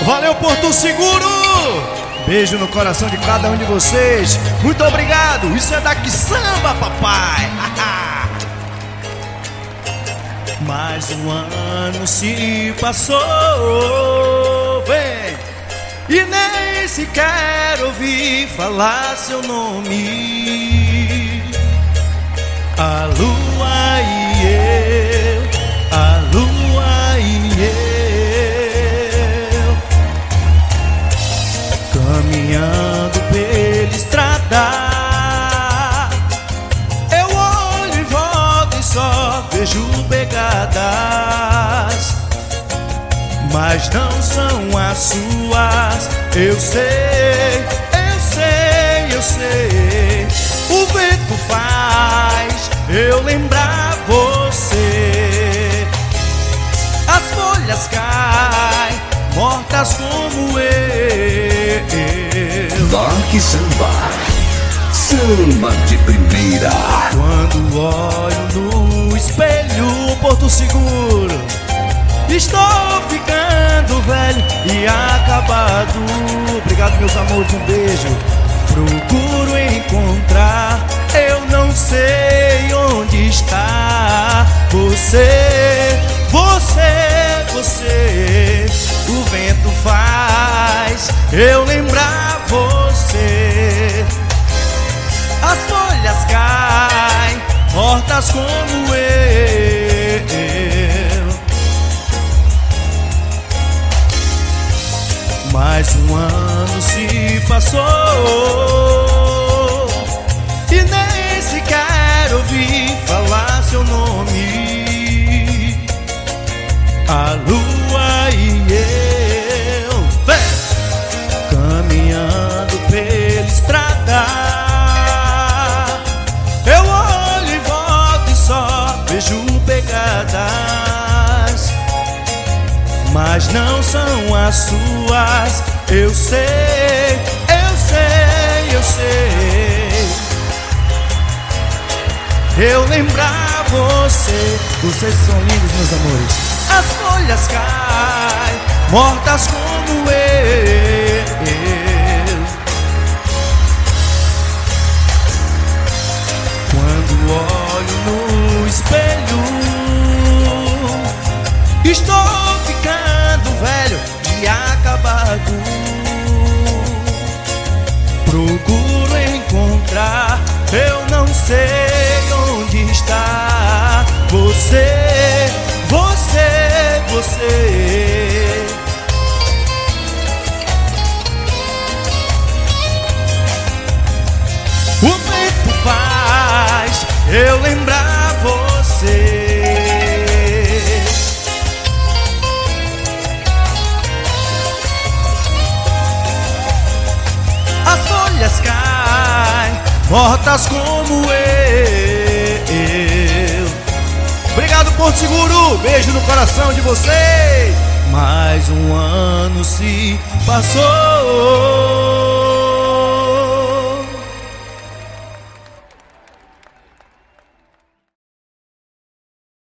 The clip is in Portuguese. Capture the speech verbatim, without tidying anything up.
Valeu, Porto Seguro! Beijo no coração de cada um de vocês. Muito obrigado. Isso é daqui samba, papai. Mais um ano se passou, vem, e nem sequer ouvi falar seu nome. A lua e eu, a lua e eu, caminhando pela estrada. Eu olho em volta e só vejo pegadas, mas não são as suas. Eu sei, eu sei, eu sei. O vento faz eu lembrar você. As folhas caem, mortas como eu. Dark Samba, samba de primeira. Quando olho no espelho, Porto Seguro, estou ficando velho e acabado. Obrigado, meus amores, um beijo. Procuro encontrar, eu não sei onde está você, você, você. O vento faz eu lembrar você. As folhas caem, mortas como eu. Mais um ano se passou e nem sequer ouvi falar seu nome. A lua e eu, vem, caminhando pela estrada. Eu olho e volto e só vejo pegadas, mas não são as suas. Eu sei, eu sei, eu sei. Eu lembrar você. Vocês são lindos, meus amores. As folhas caem, mortas como eu. Quando olho no espelho, estou ficando velho e acabado. Procuro encontrar, eu não sei onde está você, você, você. O vento faz eu lembrar você. As folhas caem, mortas como eu. Obrigado, Porto Seguro. Beijo no coração de vocês. Mais um ano se passou